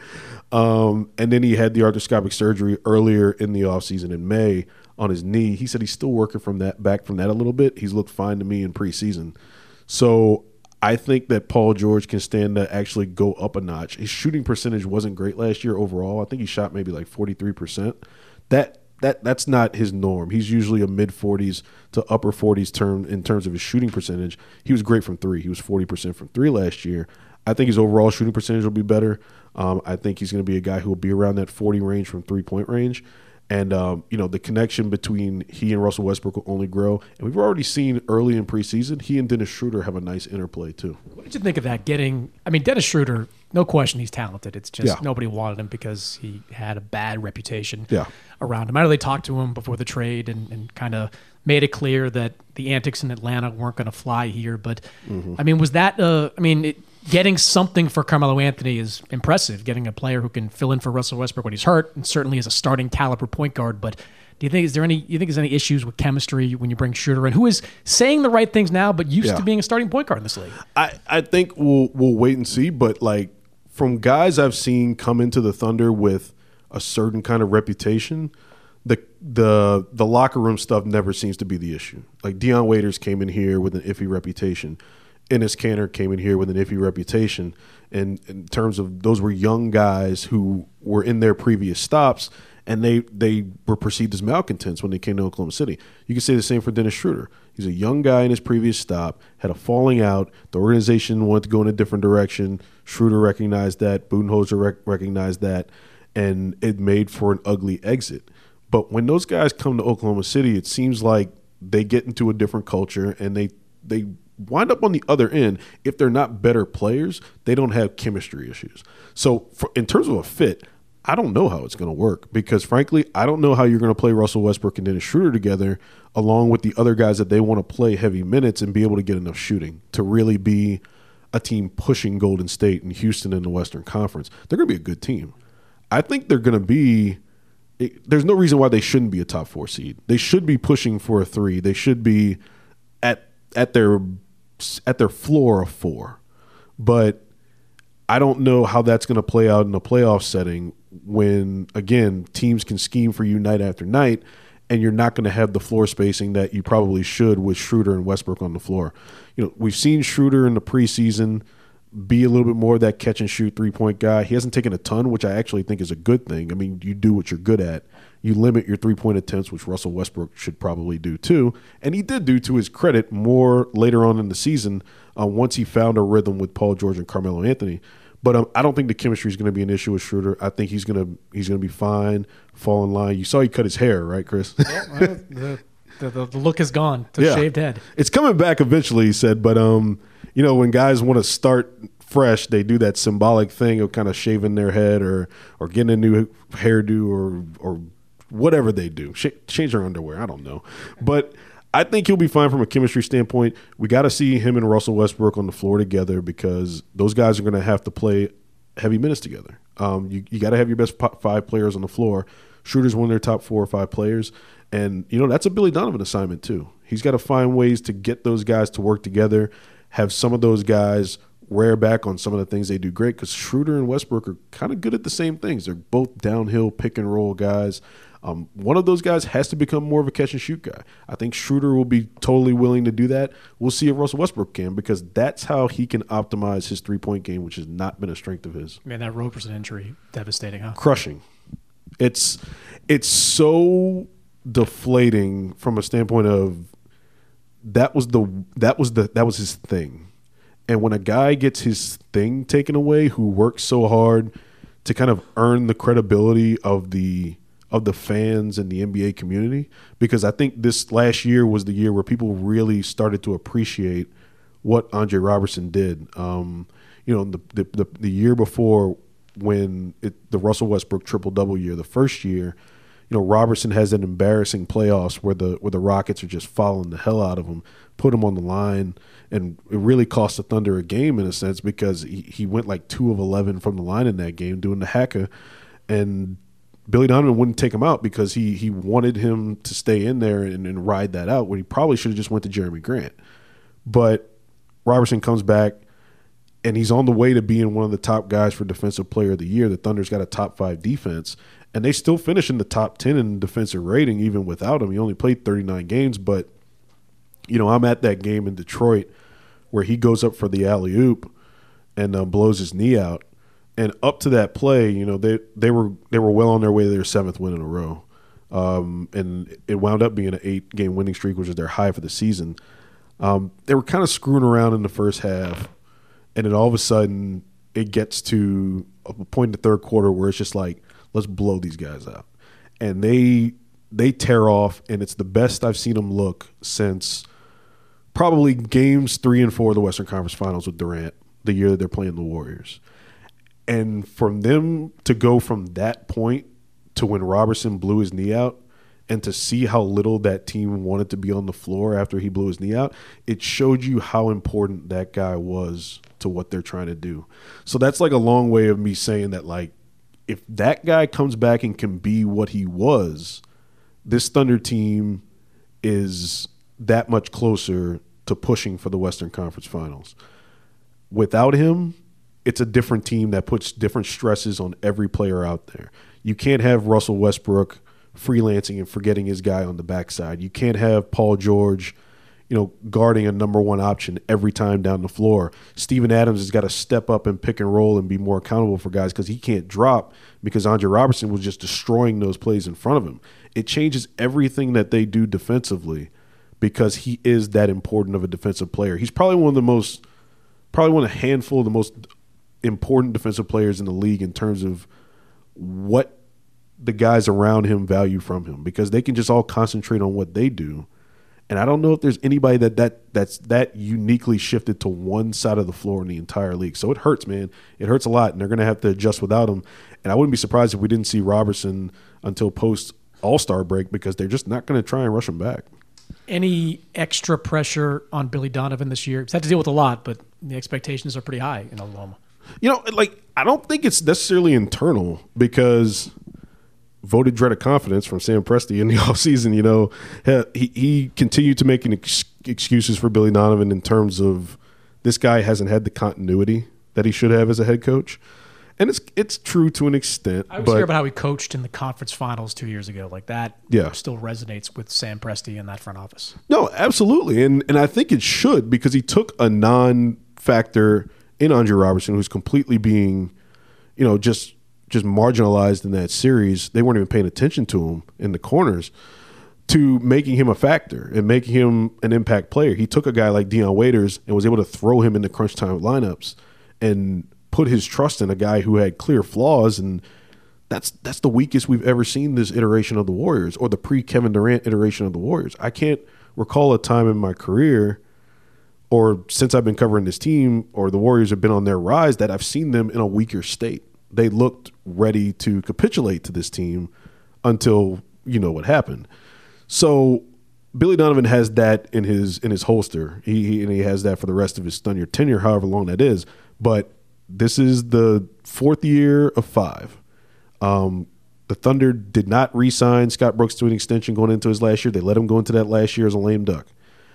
Speaker 4: Um, and then he had the arthroscopic surgery earlier in the offseason in May on his knee. He said he's still working from that back from that a little bit. He's looked fine to me in preseason. So I think that Paul George can stand to actually go up a notch. His shooting percentage wasn't great last year overall. I think he shot maybe like forty-three percent. That that that's not his norm. He's usually a mid forties to upper forties term in terms of his shooting percentage. He was great from three. He was forty percent from three last year. I think his overall shooting percentage will be better. Um, I think he's going to be a guy who will be around that forty range from three-point range. And, um, you know, the connection between he and Russell Westbrook will only grow. And we've already seen early in preseason, he and Dennis Schroeder have a nice interplay, too.
Speaker 2: What did you think of that? Getting, I mean, Dennis Schroeder, no question he's talented. It's just
Speaker 4: Yeah.
Speaker 2: nobody wanted him because he had a bad reputation
Speaker 4: Yeah.
Speaker 2: around him. I know they talked to him before the trade and, and kind of made it clear that the antics in Atlanta weren't going to fly here. But,
Speaker 4: Mm-hmm.
Speaker 2: I mean, was that, uh, I mean, it, getting something for Carmelo Anthony is impressive. Getting a player who can fill in for Russell Westbrook when he's hurt, and certainly is a starting caliber point guard. But do you think is there any you think there's any issues with chemistry when you bring Schroeder in, who is saying the right things now, but used
Speaker 4: Yeah.
Speaker 2: to being a starting point guard in this league?
Speaker 4: I, I think we'll we'll wait and see. But, like, from guys I've seen come into the Thunder with a certain kind of reputation, the the the locker room stuff never seems to be the issue. Like, Deion Waiters came in here with an iffy reputation. Enes Kanter came in here with an iffy reputation. And in terms of those were young guys who were in their previous stops, and they they were perceived as malcontents when they came to Oklahoma City. You can say the same for Dennis Schroeder. He's a young guy in his previous stop, had a falling out. The organization wanted to go in a different direction. Schroeder recognized that. Budenholzer rec- recognized that. And it made for an ugly exit. But when those guys come to Oklahoma City, it seems like they get into a different culture, and they they – wind up on the other end. If they're not better players, they don't have chemistry issues. So for, in terms of a fit, I don't know how it's going to work because, frankly, I don't know how you're going to play Russell Westbrook and Dennis Schroeder together along with the other guys that they want to play heavy minutes and be able to get enough shooting to really be a team pushing Golden State and Houston in the Western Conference. They're going to be a good team. I think they're going to be – there's no reason why they shouldn't be a top four seed. They should be pushing for a three. They should be at at their – at their floor of four. But I don't know how that's going to play out in a playoff setting when, again, teams can scheme for you night after night, and you're not going to have the floor spacing that you probably should with Schroeder and Westbrook on the floor. You know, we've seen Schroeder in the preseason be a little bit more of that catch and shoot three-point guy. He hasn't taken a ton, which I actually think is a good thing. I mean, you do what you're good at. You limit your three-point attempts, which Russell Westbrook should probably do too. And he did do, to his credit, more later on in the season uh, once he found a rhythm with Paul George and Carmelo Anthony. But um, I don't think the chemistry is going to be an issue with Schroeder. I think he's going to he's going to be fine, fall in line. You saw he cut his hair, right, Chris?
Speaker 2: Yeah, well, the, the, the look is gone. It's a
Speaker 4: Yeah.
Speaker 2: shaved head.
Speaker 4: It's coming back eventually, he said. But, um, you know, when guys want to start fresh, they do that symbolic thing of kind of shaving their head or or getting a new hairdo or or whatever they do. Sh- change their underwear. I don't know. But I think he'll be fine from a chemistry standpoint. We got to see him and Russell Westbrook on the floor together because those guys are going to have to play heavy minutes together. Um, you you got to have your best po- five players on the floor. Schroeder's one of their top four or five players. And, you know, that's a Billy Donovan assignment too. He's got to find ways to get those guys to work together, have some of those guys rear back on some of the things they do great because Schroeder and Westbrook are kind of good at the same things. They're both downhill pick and roll guys. Um, one of those guys has to become more of a catch and shoot guy. I think Schroeder will be totally willing to do that. We'll see if Russell Westbrook can because that's how he can optimize his three-point game, which has not been a strength of his.
Speaker 2: Man, that Roberson injury, devastating, huh?
Speaker 4: Crushing. It's it's so deflating from a standpoint of that was the that was the that was his thing. And when a guy gets his thing taken away who works so hard to kind of earn the credibility of the of the fans and the N B A community, because I think this last year was the year where people really started to appreciate what Andre Robertson did. Um, you know, the, the the the year before when it, the Russell Westbrook triple double year, the first year, you know, Robertson has an embarrassing playoffs where the where the Rockets are just following the hell out of him, put him on the line, and it really cost the Thunder a game in a sense because he, he went like two of eleven from the line in that game doing the hacker, and Billy Donovan wouldn't take him out because he he wanted him to stay in there and, and ride that out when he probably should have just went to Jeremy Grant. But Robertson comes back, and he's on the way to being one of the top guys for Defensive Player of the Year. The Thunder's got a top five defense, and they still finish in the top ten in defensive rating even without him. He only played thirty-nine games, but, you know, I'm at that game in Detroit where he goes up for the alley-oop and uh, blows his knee out. And up to that play, you know, they they were they were well on their way to their seventh win in a row. Um, and it wound up being an eight-game winning streak, which is their high for the season. Um, they were kind of screwing around in the first half, and then all of a sudden it gets to a point in the third quarter where it's just like, let's blow these guys out. And they they tear off, and it's the best I've seen them look since probably games three and four of the Western Conference Finals with Durant, the year that they're playing the Warriors. And from them to go from that point to when Robertson blew his knee out, and to see how little that team wanted to be on the floor after he blew his knee out, it showed you how important that guy was to what they're trying to do. So that's like a long way of me saying that, like, if that guy comes back and can be what he was, this Thunder team is that much closer to pushing for the Western Conference Finals. Without him, it's a different team that puts different stresses on every player out there. You can't have Russell Westbrook freelancing and forgetting his guy on the backside. You can't have Paul George, you know, guarding a number one option every time down the floor. Steven Adams has got to step up and pick and roll and be more accountable for guys because he can't drop because Andre Robertson was just destroying those plays in front of him. It changes everything that they do defensively because he is that important of a defensive player. He's probably one of the most, probably one of a handful of the most important defensive players in the league in terms of what the guys around him value from him because they can just all concentrate on what they do. And I don't know if there's anybody that, that that's that uniquely shifted to one side of the floor in the entire league. So it hurts, man. It hurts a lot, and they're going to have to adjust without him. And I wouldn't be surprised if we didn't see Robertson until post All-Star break because they're just not going to try and rush him back.
Speaker 2: Any extra pressure on Billy Donovan this year? He's had to deal with a lot, but the expectations are pretty high in Oklahoma.
Speaker 4: You know, like, I don't think it's necessarily internal because – voted dread of confidence from Sam Presti in the offseason. You know, he, he continued to make ex- excuses for Billy Donovan in terms of this guy hasn't had the continuity that he should have as a head coach. And it's it's true to an extent.
Speaker 2: I was
Speaker 4: but,
Speaker 2: hear about how he coached in the conference finals two years ago. Like that
Speaker 4: yeah.
Speaker 2: still resonates with Sam Presti in that front office.
Speaker 4: No, absolutely. And, and I think it should because he took a non-factor in Andre Robertson who's completely being, you know, just – just marginalized in that series. They weren't even paying attention to him in the corners, to making him a factor and making him an impact player. He took a guy like Dion Waiters and was able to throw him in the crunch time lineups and put his trust in a guy who had clear flaws. And that's that's the weakest we've ever seen this iteration of the Warriors or the pre-Kevin Durant iteration of the Warriors. I can't recall a time in my career or since I've been covering this team or the Warriors have been on their rise that I've seen them in a weaker state. They looked ready to capitulate to this team until you know what happened. So Billy Donovan has that in his in his holster. He, he and he has that for the rest of his Thunder tenure, however long that is. But this is the fourth year of five. Um, the Thunder did not re-sign Scott Brooks to an extension going into his last year. They let him go into that last year as a lame duck.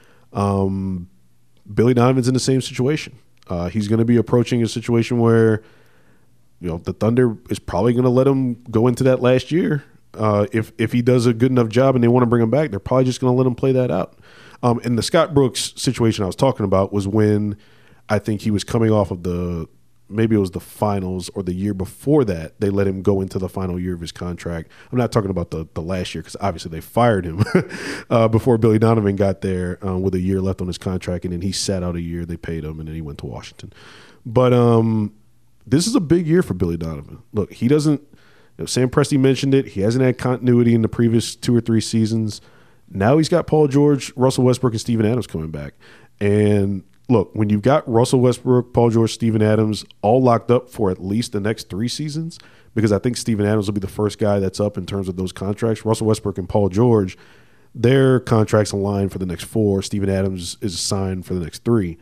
Speaker 4: Um, Billy Donovan's in the same situation. Uh, he's going to be approaching a situation where you know, the Thunder is probably going to let him go into that last year. Uh, if if he does a good enough job and they want to bring him back, they're probably just going to let him play that out. Um, and the Scott Brooks situation I was talking about was when I think he was coming off of the maybe it was the finals or the year before that. They let him go into the final year of his contract. I'm not talking about the, the last year because obviously they fired him uh, before Billy Donovan got there um, with a year left on his contract. And then he sat out a year. They paid him and then he went to Washington. But um, – this is a big year for Billy Donovan. Look, he doesn't you know, – Sam Presti mentioned it. He hasn't had continuity in the previous two or three seasons. Now he's got Paul George, Russell Westbrook, and Steven Adams coming back. And look, when you've got Russell Westbrook, Paul George, Steven Adams all locked up for at least the next three seasons, because I think Steven Adams will be the first guy that's up in terms of those contracts. Russell Westbrook and Paul George, their contracts align for the next four. Steven Adams is signed for the next three.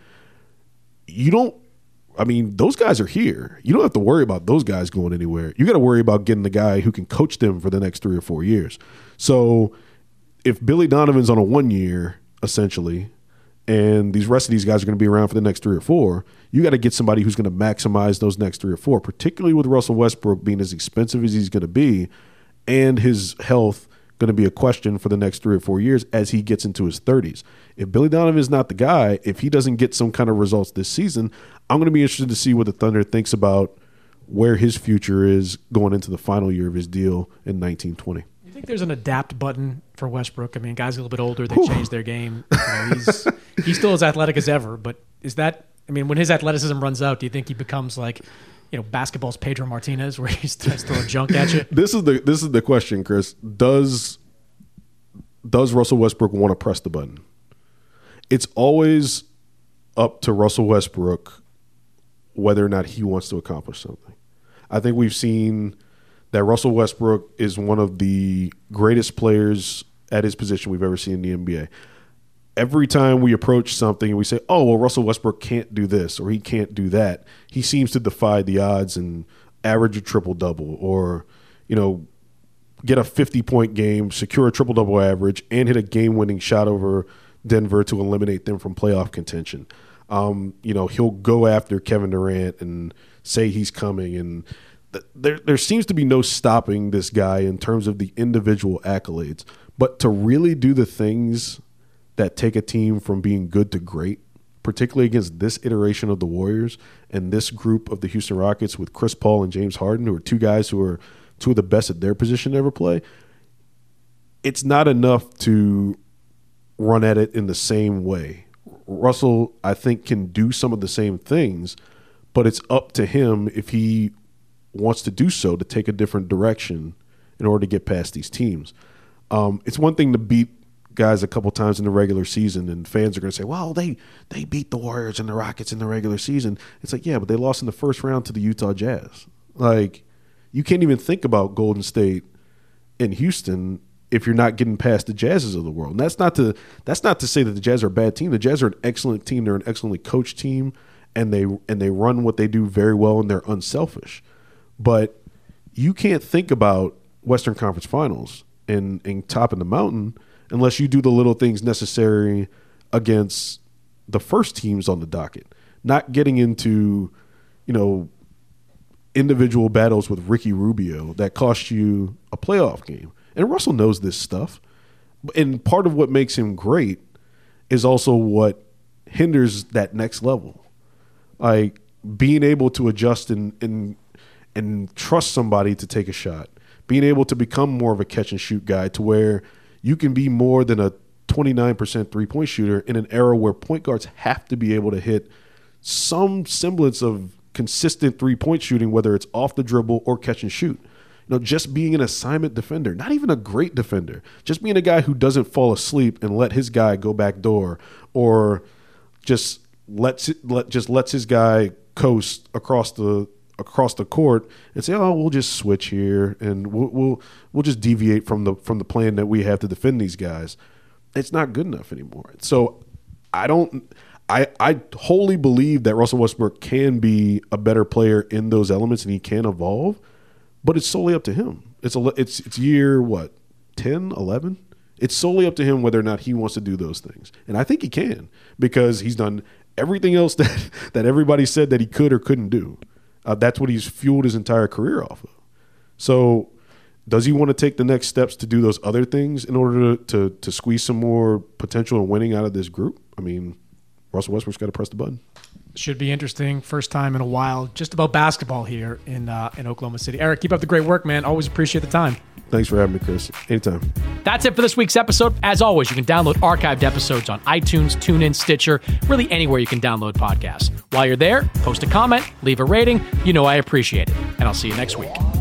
Speaker 4: You don't, I mean, those guys are here. You don't have to worry about those guys going anywhere. You got to worry about getting the guy who can coach them for the next three or four years. So if Billy Donovan's on a one year, essentially, and these rest of these guys are going to be around for the next three or four, you got to get somebody who's going to maximize those next three or four, particularly with Russell Westbrook being as expensive as he's going to be and his health going to be a question for the next three or four years as he gets into his thirties. If Billy Donovan is not the guy, if he doesn't get some kind of results this season, I'm going to be interested to see what the Thunder thinks about where his future is going into the final year of his deal in nineteen twenty.
Speaker 2: You think there's an adapt button for Westbrook? I mean, guys a little bit older, they changed their game. You know, he's he's still as athletic as ever, but is that, I mean, when his athleticism runs out, do you think he becomes like, you know, basketball's Pedro Martinez, where he's throwing junk at you?
Speaker 4: This is the this is the question, Chris. Does does Russell Westbrook want to press the button? It's always up to Russell Westbrook whether or not he wants to accomplish something. I think we've seen that Russell Westbrook is one of the greatest players at his position we've ever seen in the N B A. Every time we approach something and we say, oh, well, Russell Westbrook can't do this or he can't do that, he seems to defy the odds and average a triple-double or, you know, get a fifty-point game, secure a triple-double average, and hit a game-winning shot over Denver to eliminate them from playoff contention. Um, you know, he'll go after Kevin Durant and say he's coming. And th- there, there seems to be no stopping this guy in terms of the individual accolades. But to really do the things that take a team from being good to great, particularly against this iteration of the Warriors and this group of the Houston Rockets with Chris Paul and James Harden, who are two guys who are two of the best at their position to ever play, it's not enough to run at it in the same way. Russell, I think, can do some of the same things, but it's up to him if he wants to do so to take a different direction in order to get past these teams. Um, it's one thing to beat guys a couple times in the regular season, and fans are going to say, well, they they beat the Warriors and the Rockets in the regular season. It's like, yeah, but they lost in the first round to the Utah Jazz. Like, you can't even think about Golden State and Houston if you're not getting past the Jazzes of the world. And that's not to that's not to say that the Jazz are a bad team. The Jazz are an excellent team. They're an excellently coached team, and they and they run what they do very well, and they're unselfish. But you can't think about Western Conference Finals and, and topping the mountain unless you do the little things necessary against the first teams on the docket. Not getting into, you know, individual battles with Ricky Rubio that cost you a playoff game. And Russell knows this stuff. And part of what makes him great is also what hinders that next level. Like being able to adjust and and and trust somebody to take a shot. Being able to become more of a catch and shoot guy to where you can be more than a twenty-nine percent three-point shooter in an era where point guards have to be able to hit some semblance of consistent three-point shooting, whether it's off the dribble or catch and shoot. You know, just being an assignment defender, not even a great defender, just being a guy who doesn't fall asleep and let his guy go back door, or just lets it, let just lets his guy coast across the across the court and say, "Oh, we'll just switch here and we'll we'll we'll just deviate from the from the plan that we have to defend these guys." It's not good enough anymore. So I don't. I, I wholly believe that Russell Westbrook can be a better player in those elements and he can evolve, but it's solely up to him. It's a, it's it's year, what, ten, eleven? It's solely up to him whether or not he wants to do those things. And I think he can because he's done everything else that, that everybody said that he could or couldn't do. Uh, that's what he's fueled his entire career off of. So does he want to take the next steps to do those other things in order to, to, to squeeze some more potential and winning out of this group? I mean, Russell Westbrook's got to press the button.
Speaker 2: Should be interesting. First time in a while just about basketball here in uh, in Oklahoma City. Eric, keep up the great work, man. Always appreciate the time.
Speaker 4: Thanks for having me, Chris. Anytime.
Speaker 2: That's it for this week's episode. As always, you can download archived episodes on iTunes, TuneIn, Stitcher, really anywhere you can download podcasts. While you're there, post a comment, leave a rating. You know I appreciate it. And I'll see you next week.